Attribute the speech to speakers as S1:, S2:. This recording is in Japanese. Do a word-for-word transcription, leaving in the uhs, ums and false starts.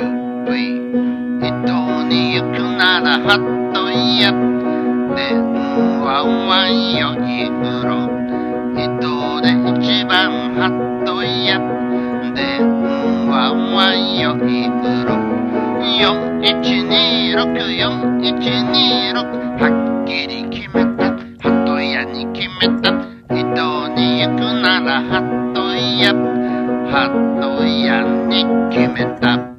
S1: うい人に行くならハットや電話はよい風呂人で一番ハットや電話はよい風呂よんいちにろくよんいちにろくはっきり決めたハト屋に決めた人に行くならハト屋ハト屋に決めた